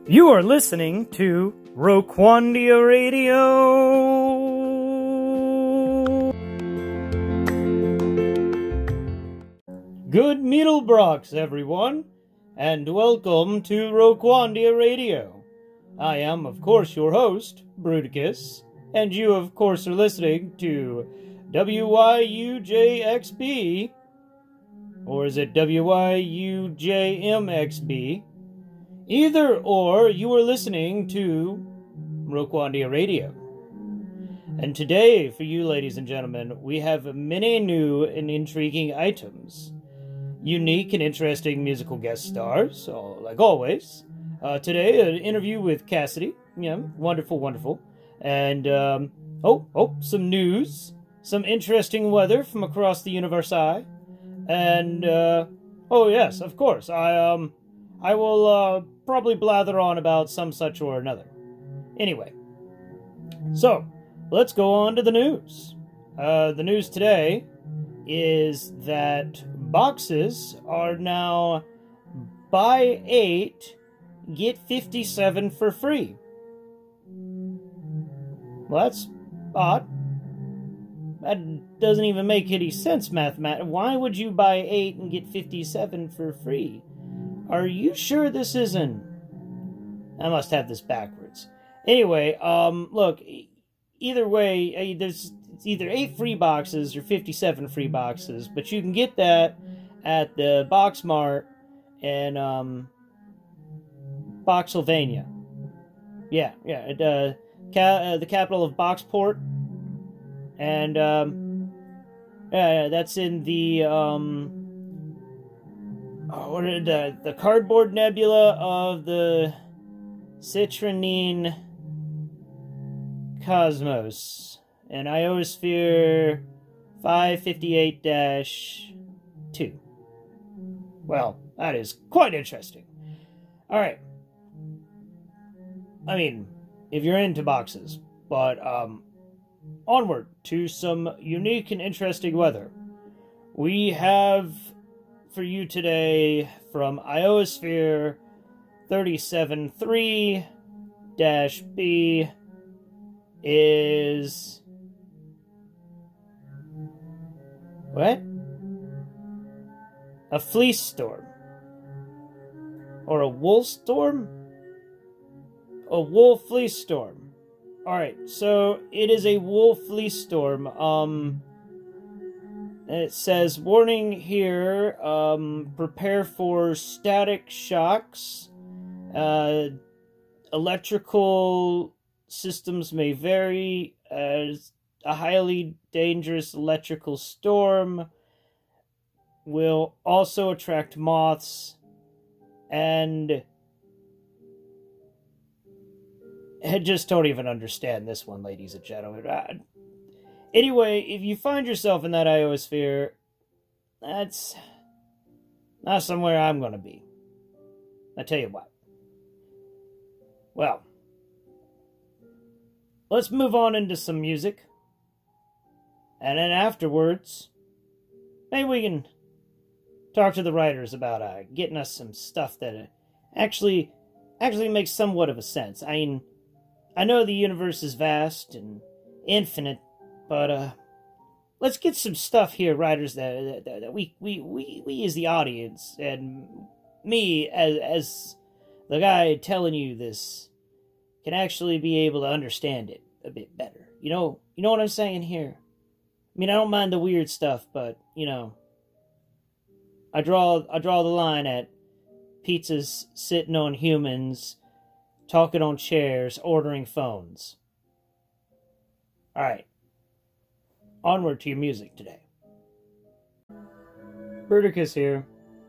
You are listening to Roquandia Radio. Good Middlebrooks, everyone, and welcome to Roquandia Radio. I am, of course, your host, Bruticus, and you, of course, are listening to WYUJXB, or is it WYUJMXB? Either or, you are listening to Roquandia Radio. And today, for you ladies and gentlemen, we have many new and intriguing items. Unique and interesting musical guest stars, like always. Today, an interview with Cassidy. Yeah, wonderful, wonderful. And, some news. Some interesting weather from across the universe. And, yes, of course, I will probably blather on about some such or another. Anyway, so let's go on to the news. The news today is that boxes are now buy 8, get 57 for free. Well, that's odd. That doesn't even make any sense, mathematically. Why would you buy 8 and get 57 for free? Are you sure this isn't... I must have this backwards. Anyway, look, either way, it's either 8 free boxes or 57 free boxes, but you can get that at the Box Mart in, Boxylvania. Yeah, the capital of Boxport. And, that's in the, the cardboard nebula of the Citrinine Cosmos, and Iosphere 558-2. Well, that is quite interesting. Alright. I mean, if you're into boxes, but, onward to some unique and interesting weather. We have for you today from Iosphere 37.3-B is... what? A fleece storm. Or a wool storm? A wool fleece storm. Alright, so it is a wool fleece storm. It says, warning here, prepare for static shocks. Electrical systems may vary as a highly dangerous electrical storm will also attract moths, and I just don't even understand this one, ladies and gentlemen. Anyway, if you find yourself in that iosphere, that's not somewhere I'm going to be. I tell you what. Well, let's move on into some music. And then afterwards, maybe we can talk to the writers about getting us some stuff that actually makes somewhat of a sense. I mean, I know the universe is vast and infinite, but let's get some stuff here, writers, that we as the audience, and me as the guy telling you this, can actually be able to understand it a bit better. You know what I'm saying here? I mean, I don't mind the weird stuff, but I draw the line at pizzas sitting on humans, talking on chairs, ordering phones. All right. Onward to your music today. Bruticus here.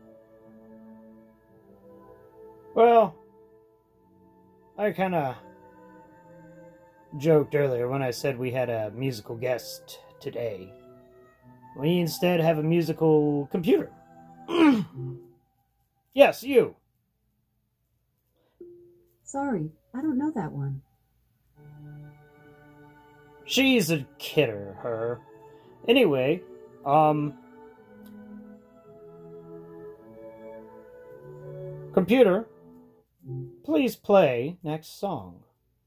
Well, I kind of joked earlier when I said we had a musical guest today. We instead have a musical computer. Yes, you. Sorry, I don't know that one. She's a kidder, her. Anyway, computer, Please play next song.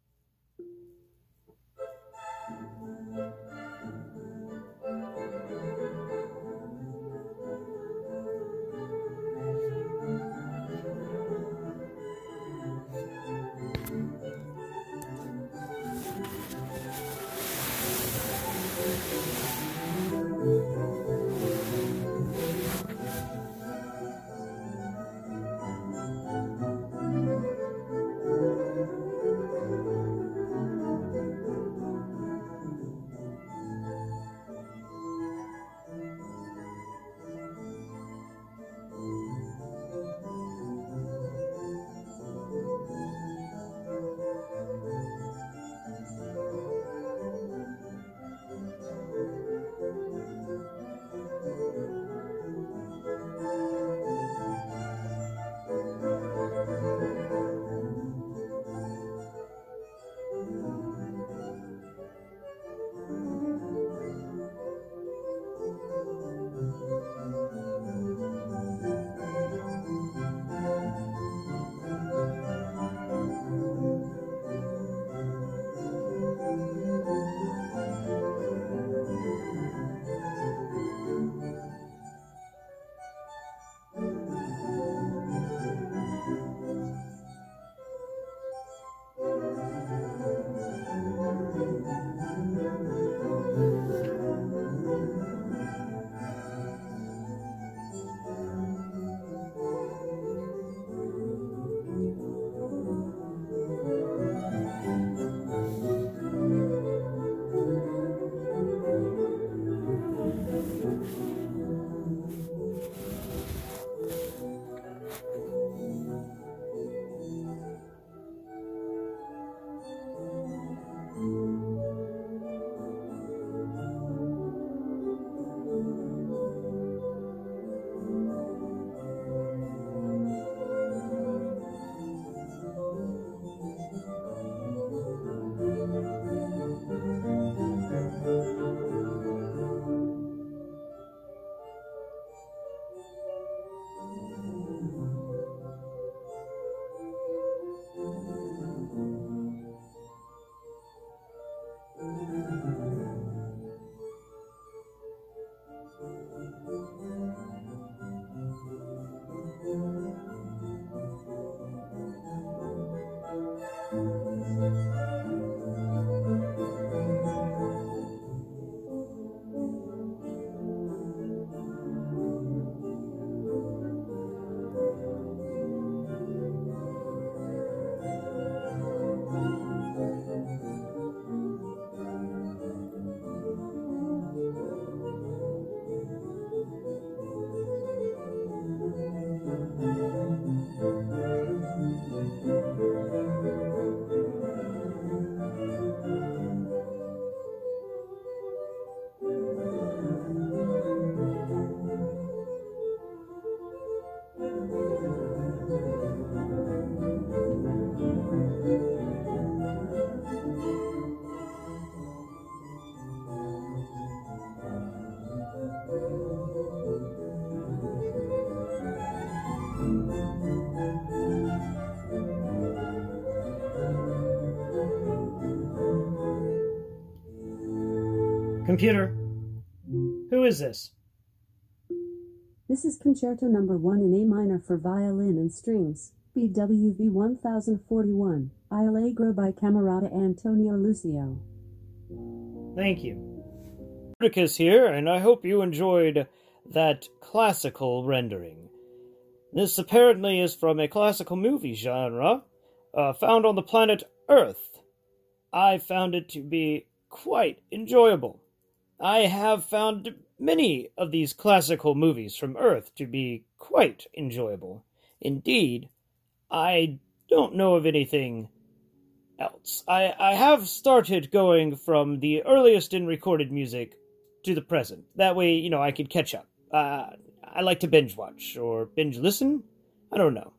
Computer, who is this? This is Concerto Number 1 in A minor for violin and strings, BWV 1041, Allegro by Camerata Antonio Lucio. Thank you. Rudicus here, and I hope you enjoyed that classical rendering. This apparently is from a classical movie genre, found on the planet Earth. I found it to be quite enjoyable. I have found many of these classical movies from Earth to be quite enjoyable. Indeed, I don't know of anything else. I have started going from the earliest in recorded music to the present. That way, I could catch up. I like to binge watch, or binge listen? I don't know.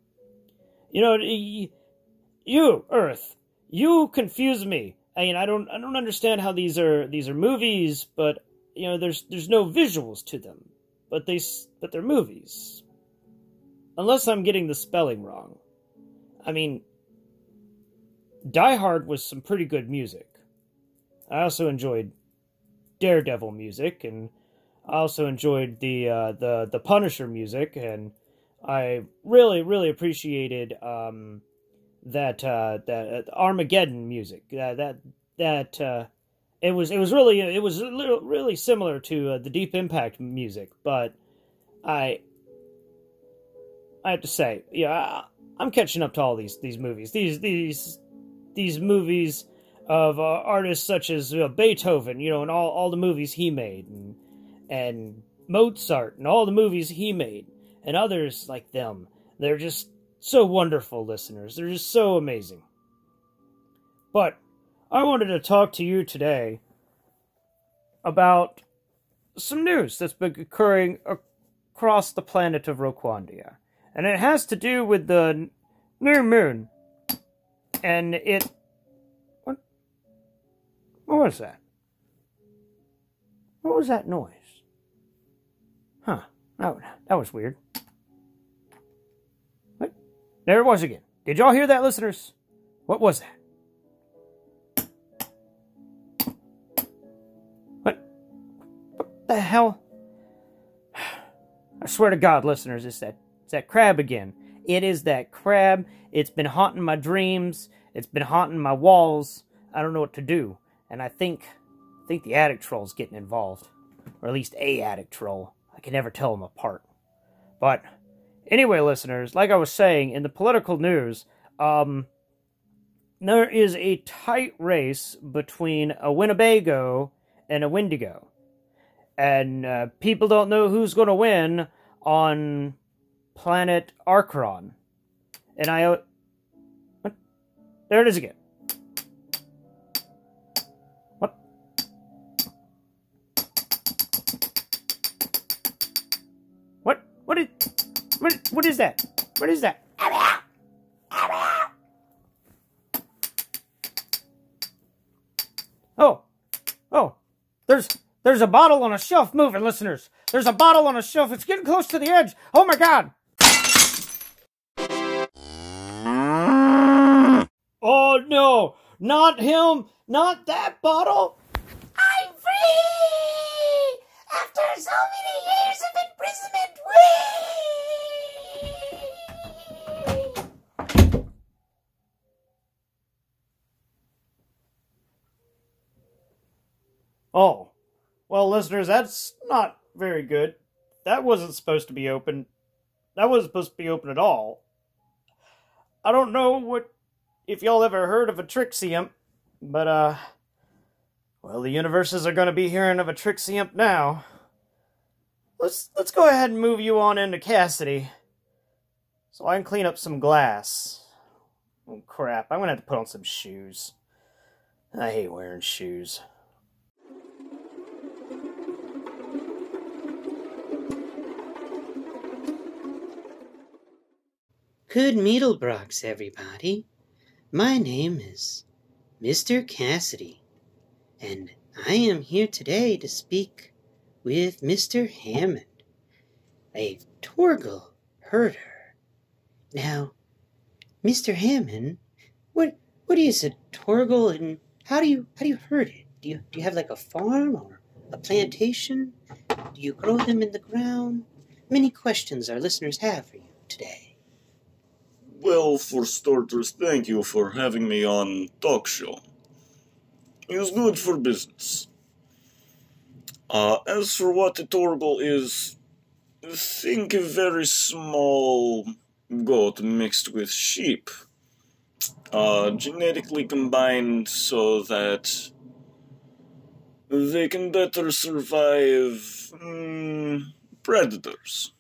You, Earth, you confuse me. I don't understand how these are movies, but there's no visuals to them. But they're movies. Unless I'm getting the spelling wrong. I mean, Die Hard was some pretty good music. I also enjoyed Daredevil music, and I also enjoyed the Punisher music, and I really appreciated that Armageddon music. It was really similar to the Deep Impact music, but I have to say, yeah, I'm catching up to all these movies. These movies of artists such as Beethoven, and all the movies he made, and Mozart, and all the movies he made, and others like them. They're just so wonderful, listeners. They're just so amazing. But I wanted to talk to you today about some news that's been occurring across the planet of Roquandia. And it has to do with the new moon. And What was that? What was that noise? Huh. That was weird. What? There it was again. Did y'all hear that, listeners? What was that? What the hell? I swear to God, listeners, it's that crab again. It is that crab. It's been haunting my dreams. It's been haunting my walls. I don't know what to do. And I think the attic troll's getting involved. Or at least a attic troll. I can never tell them apart. But anyway, listeners, like I was saying, in the political news, there is a tight race between a Winnebago and a Wendigo. And people don't know who's going to win on planet Archeron. And what? There it is again. What? What is that? What is that? Oh, there's a bottle on a shelf moving, listeners. There's a bottle on a shelf. It's getting close to the edge. Oh my God. Oh no, not him, not that bottle. I'm free! After so many years of imprisonment, Oh, well, listeners, that's not very good. That wasn't supposed to be open. That wasn't supposed to be open at all. I don't know if y'all ever heard of a Trixium, but, well, the universes are going to be hearing of a Trixium now. Let's go ahead and move you on into Cassidy, so I can clean up some glass. Oh, crap, I'm going to have to put on some shoes. I hate wearing shoes. Good Meadlebrocks, everybody. My name is Mr. Cassidy, and I am here today to speak with Mr. Hammond, a Torgal herder. Now, Mr. Hammond, what is a Torgal, and how do you herd it? Do you have like a farm or a plantation? Do you grow them in the ground? Many questions our listeners have for you today. Well, for starters, thank you for having me on Talk Show. It's good for business. As for what a Torgal is, think a very small goat mixed with sheep. Genetically combined so that they can better survive predators.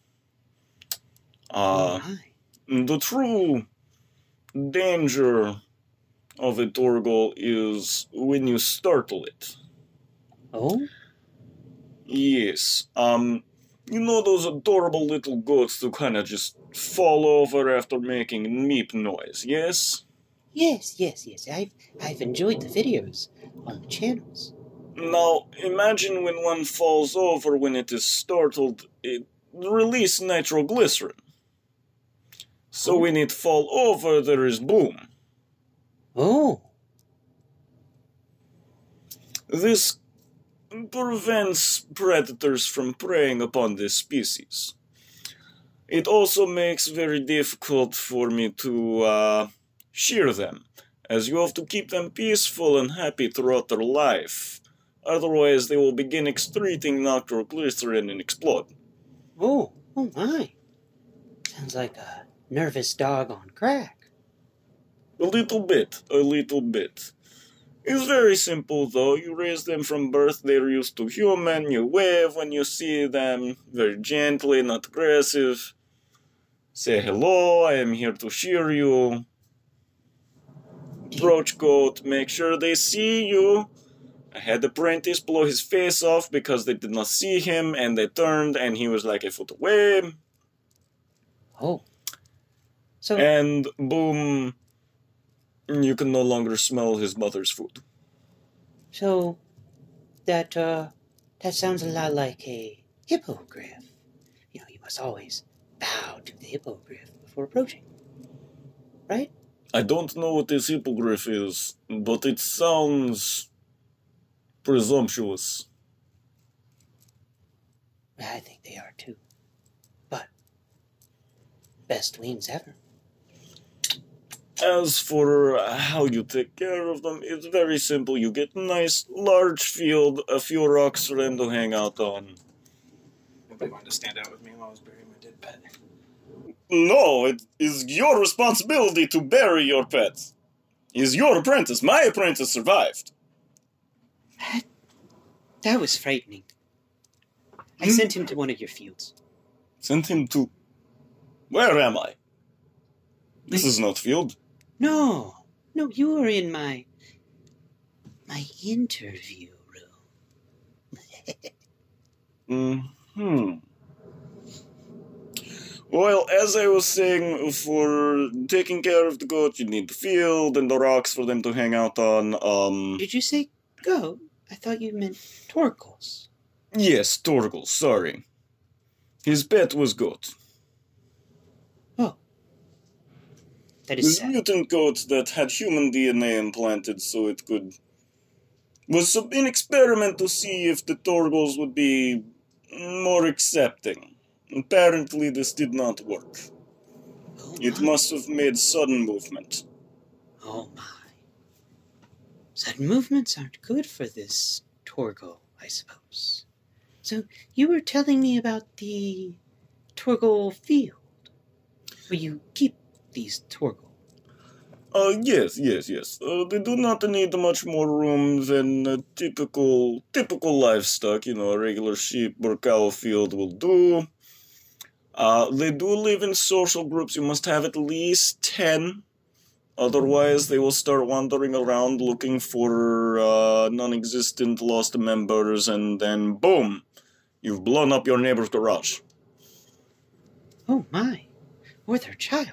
The true danger of a Torgal is when you startle it. Oh? Yes. You know those adorable little goats who kind of just fall over after making meep noise, yes? Yes. I've enjoyed the videos on the channels. Now, imagine when one falls over when it is startled, it releases nitroglycerin. So when it fall over, there is boom. Oh, This prevents predators from preying upon this species. It also makes very difficult for me to shear them, as you have to keep them peaceful and happy throughout their life. Otherwise, they will begin excreting nitroglycerin and explode. oh my. Sounds like a nervous dog on crack. A little bit. It's very simple, though. You raise them from birth, they're used to human. You wave when you see them, very gently, not aggressive. Say hello, I am here to shear you. Approach goat, make sure they see you. I had the apprentice blow his face off because they did not see him, and they turned, and he was like a foot away. Oh. So, And boom, you can no longer smell his mother's food. so that sounds a lot like a hippogriff. You know, you must always bow to the hippogriff before approaching. Right? I don't know what this hippogriff is, but it sounds presumptuous. I think they are too. But best wings ever. As for how you take care of them, it's very simple. You get a nice, large field, a few rocks for them to hang out on. Nobody wanted to stand out with me while I was burying my dead pet. No, it is your responsibility to bury your pet. He is your apprentice. My apprentice survived. That was frightening. I sent him to one of your fields. Sent him to... Where am I? This is not field. No, you were in my interview room. Well, as I was saying, for taking care of the goat, you need the field and the rocks for them to hang out on. Did you say goat? I thought you meant Torkels. Yes, Torgal, sorry. His pet was goat. Oh. That is This sad. mutant goat that had human DNA implanted so it could... was an experiment to see if the Torgals would be more accepting. Apparently this did not work. Oh It my. must have made sudden movement. Oh my. Sudden movements aren't good for this Torgal, I suppose. So you were telling me about the Torgal field, where you keep these Torgal. Yes. They do not need much more room than a typical livestock, a regular sheep or cow field will do. They do live in social groups. You must have at least 10. Otherwise, they will start wandering around looking for non-existent lost members, and then boom, you've blown up your neighbor's garage. Oh my. Or their child.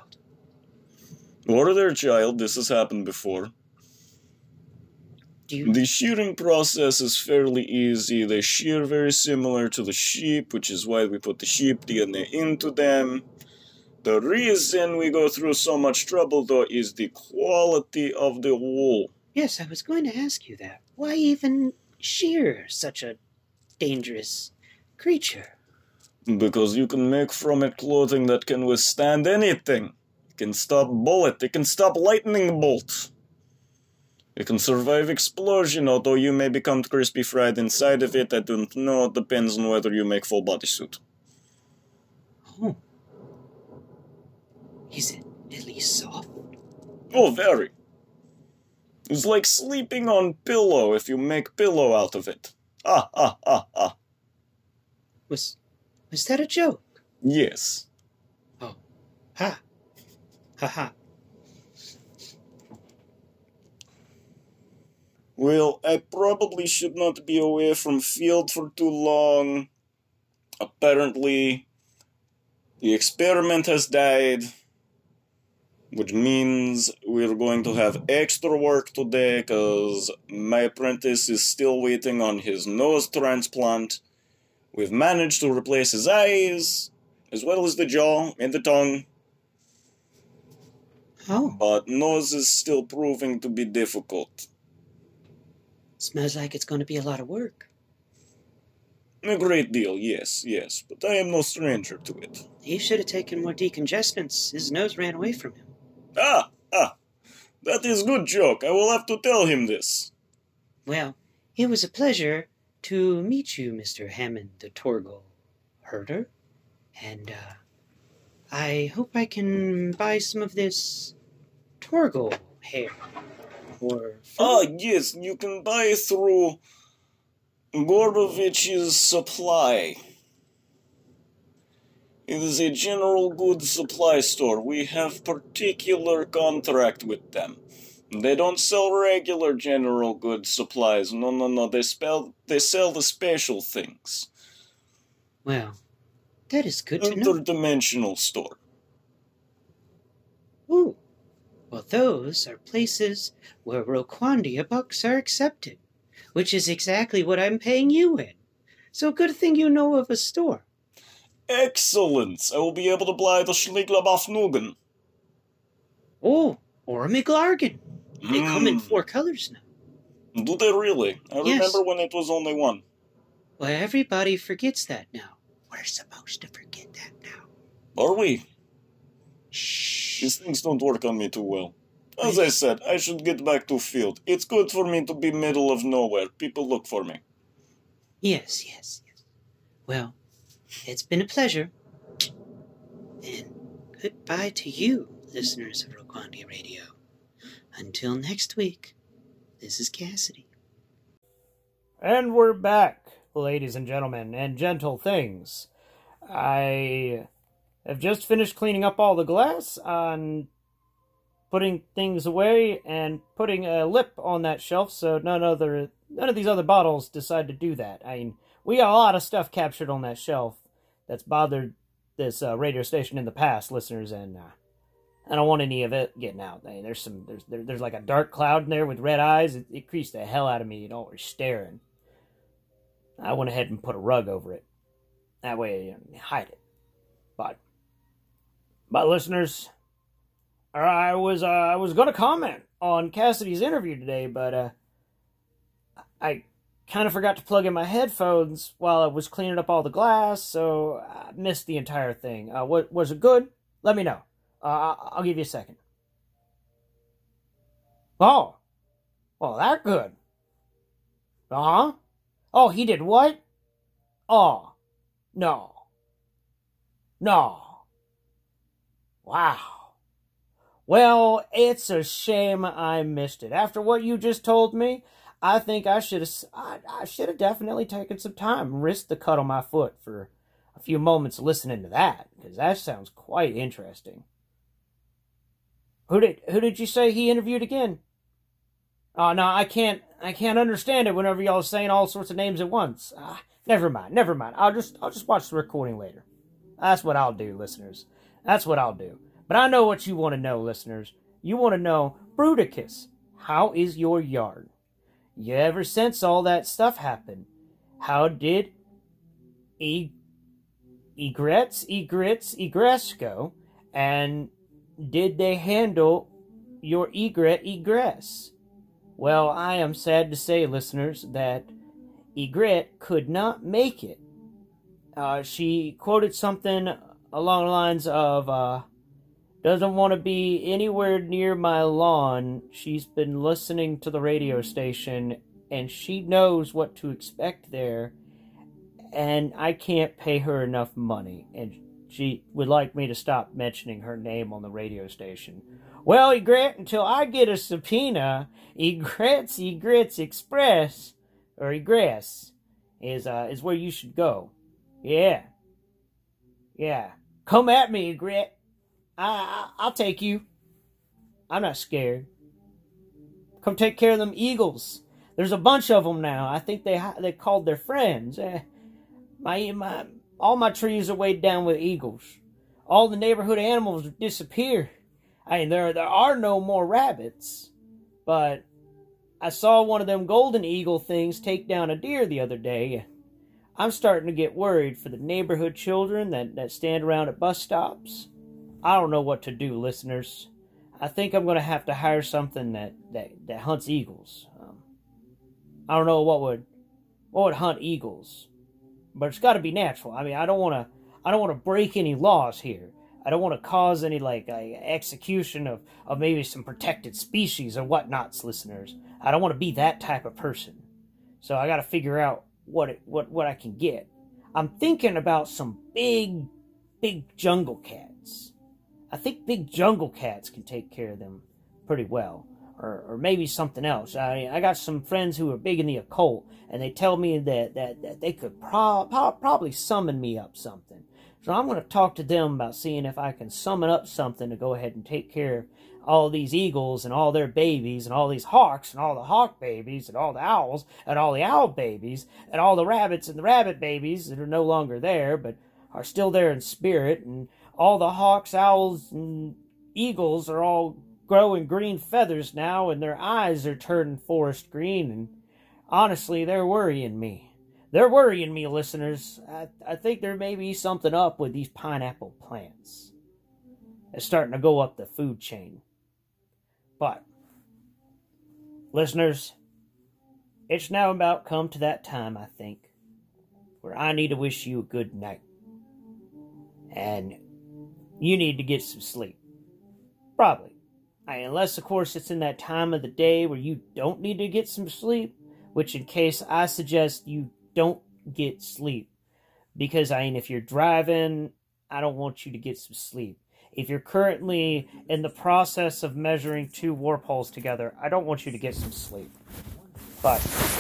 Or their child. This has happened before. Do you... The shearing process is fairly easy. They shear very similar to the sheep, which is why we put the sheep DNA into them. The reason we go through so much trouble, though, is the quality of the wool. Yes, I was going to ask you that. Why even shear such a dangerous creature? Because you can make from it clothing that can withstand anything. It can stop bullet, it can stop lightning bolt. It can survive explosion, although you may become crispy fried inside of it. I don't know, it depends on whether you make full bodysuit. Oh. Is it at least soft? Oh, very. It's like sleeping on pillow if you make pillow out of it. Ah. Was that a joke? Yes. Oh. Ha. Ha ha. Well, I probably should not be away from field for too long. Apparently, the experiment has died, which means we're going to have extra work today because my apprentice is still waiting on his nose transplant. We've managed to replace his eyes, as well as the jaw and the tongue. Oh, but nose is still proving to be difficult. smells like it's going to be a lot of work. A great deal, yes, but I am no stranger to it. He should have taken more decongestants. His nose ran away from him. Ah, that is good joke. I will have to tell him this. Well, it was a pleasure to meet you, Mr. Hammond the Torgal Herder. And, I hope I can buy some of this Torgal hair. Or Yes, you can buy through Gordovich's Supply. It is a general goods supply store. We have particular contract with them. They don't sell regular general goods supplies. No. They sell the special things. Well, that is good to know. Interdimensional store. Ooh. Well, those are places where Roquandia bucks are accepted, which is exactly what I'm paying you in. So good thing you know of a store. Excellent! I will be able to buy the Schliglabafnugen. Oh, or a McLargan. They come in 4 colors now. Do they really? I Yes. remember when it was only one. Well, everybody forgets that now. We're supposed to forget that now. Are we? Shh. These things don't work on me too well. As I said, I should get back to field. It's good for me to be middle of nowhere. People look for me. Yes. Well, it's been a pleasure. And goodbye to you, listeners of Roquandia Radio. Until next week, this is Cassidy. And we're back, ladies and gentlemen, and gentle things. I have just finished cleaning up all the glass on putting things away and putting a lip on that shelf so none of these other bottles decide to do that. I mean, we got a lot of stuff captured on that shelf that's bothered this radio station in the past, listeners, and I don't want any of it getting out. I mean, there's like a dark cloud in there with red eyes. It creeps the hell out of me, always staring. I went ahead and put a rug over it. That way, hide it. But listeners, I was going to comment on Cassidy's interview today, but I kind of forgot to plug in my headphones while I was cleaning up all the glass, so I missed the entire thing. Was it good? Let me know. I'll give you a second. Oh, well, that good. Uh-huh. Oh, he did what? Oh, no. Wow. Well, it's a shame I missed it. After what you just told me, I think I should have definitely taken some time and risked the cut on my foot for a few moments listening to that, because that sounds quite interesting. Who did you say he interviewed again? Oh, no, I can't understand it whenever y'all are saying all sorts of names at once. Never mind. I'll just watch the recording later. That's what I'll do, listeners. That's what I'll do. But I know what you want to know, listeners. You want to know, Bruticus, how is your yard? Ever since all that stuff happened, how did Egrets go? And did they handle your egress? Well, I am sad to say, listeners, that Egret could not make it. She quoted something along the lines of, doesn't want to be anywhere near my lawn. She's been listening to the radio station, and she knows what to expect there, and I can't pay her enough money, and she would like me to stop mentioning her name on the radio station. Well, Egret, until I get a subpoena, Egrets Express, or Egress, is where you should go. Yeah. Come at me, Egret. I'll take you. I'm not scared. Come take care of them eagles. There's a bunch of them now. I think they called their friends. All my trees are weighed down with eagles. All the neighborhood animals have disappeared. I mean, there are no more rabbits, but I saw one of them golden eagle things take down a deer the other day. I'm starting to get worried for the neighborhood children that stand around at bus stops. I don't know what to do, listeners. I think I'm going to have to hire something that hunts eagles. I don't know what would hunt eagles, but it's got to be natural. I mean, I don't want to break any laws here. I don't want to cause any like execution of maybe some protected species or whatnots, listeners. I don't want to be that type of person. So I got to figure out what I can get. I'm thinking about some big jungle cats. I think big jungle cats can take care of them pretty well. Or maybe something else. I got some friends who are big in the occult, and they tell me that they could probably summon me up something. So I'm going to talk to them about seeing if I can summon up something to go ahead and take care of all these eagles and all their babies and all these hawks and all the hawk babies and all the owls and all the owl babies and all the rabbits and the rabbit babies that are no longer there but are still there in spirit, and all the hawks, owls, and eagles are all growing green feathers now, and their eyes are turning forest green, and honestly, they're worrying me. They're worrying me, listeners. I think there may be something up with these pineapple plants. It's starting to go up the food chain. But, listeners, it's now about come to that time, I think, where I need to wish you a good night. And you need to get some sleep. Probably. Unless, of course, it's in that time of the day where you don't need to get some sleep, which in case I suggest you don't get sleep. Because, if you're driving, I don't want you to get some sleep. If you're currently in the process of measuring 2 warp holes together, I don't want you to get some sleep. But,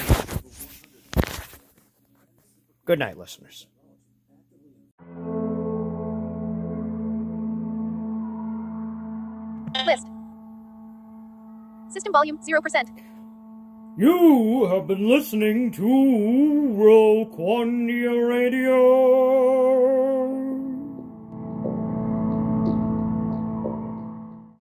good night, listeners. List. System volume 0%. You have been listening to Roquandia Radio.